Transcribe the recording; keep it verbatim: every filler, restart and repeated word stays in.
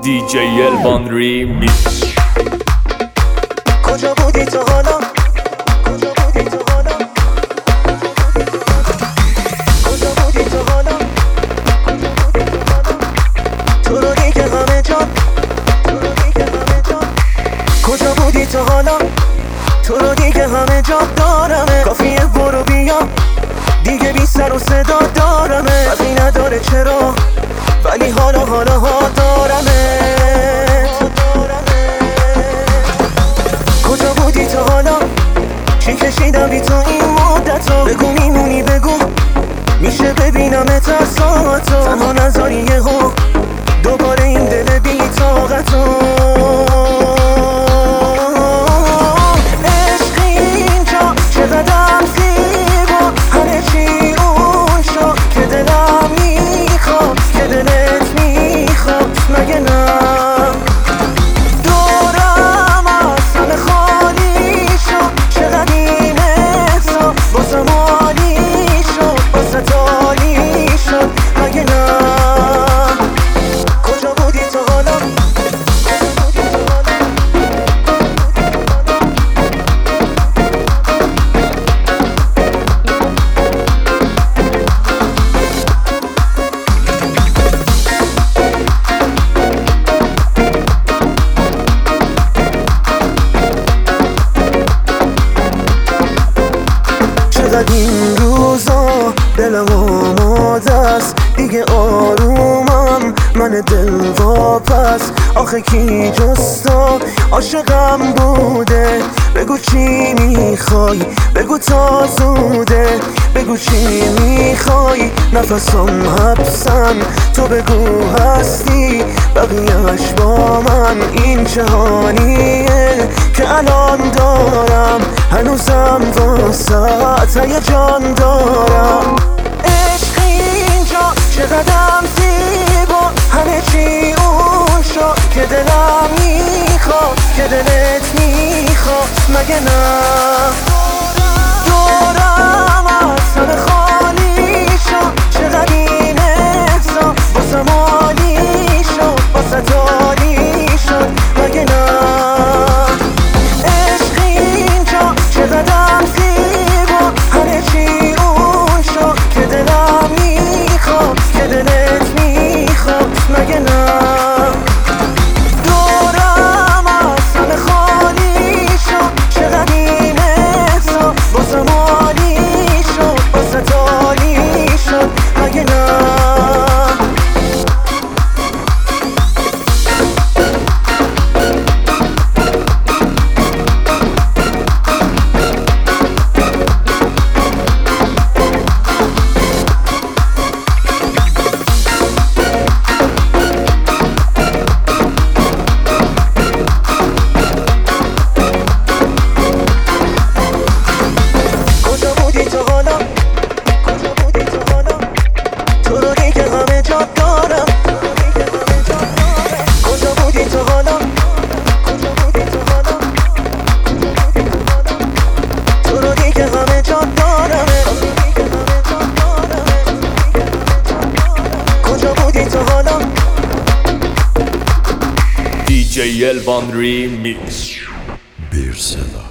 دی جی الوان ریمیکس. کجا بودی تو حالا؟ کجا بودی تو حالا؟ کجا بودی تو حالا؟ کجا بودی تو حالا؟ تو رو دیگه همه جان، تو رو دیگه همه جان. کجا بودی تو حالا؟ تو رو دیگه همه جان دارمه. کافیه برو بیا، دیگه بی سر و صدا دارمه. فرقی نداره چرا، ولی حالا حالا ها دارمه. کجا بودی تو حالا؟ چی کشیدم بی تو این مدتو؟ بگو میمونی بگو، میشه ببینمت از ساعتو. تنها نذاری یهو دوباره این دل بی طاقتو. عشق اینجا چقدرم زیبا، همه چی اون شو که دلم میخواد، که دلت میخواد مگه نه؟ این روزا دلم آماده است، دیگه آرومم من دل واپس. آخه کی جز تو عاشقم بوده؟ بگو چی میخوای، بگو تا زوده. بگو چی میخوای، نفسم حبسن. تو بگو هستی بقیهش با من. این چه حالیه که الان دارم، هنوزم واسه هیجان دارم. عشق اینجا چقدرم زیبا، همه چی اون شو که دلم میخواد، که دلت میخواد مگه نه؟ دورم از همه خالی شد، چقدر این احسا واسم عالی شد، واسه عالی شد مگه نه؟ عشق اینجا چقدرم زیبا، همه چی اون شد که دلم میخواد، که دلت میخواد مگه نه؟ دورم از همه خالی شد، چقدر این احسا واسم عالی شد، واسه عالی شد مگه نه؟ دی جی الوان ریمیکس. Bir Seda.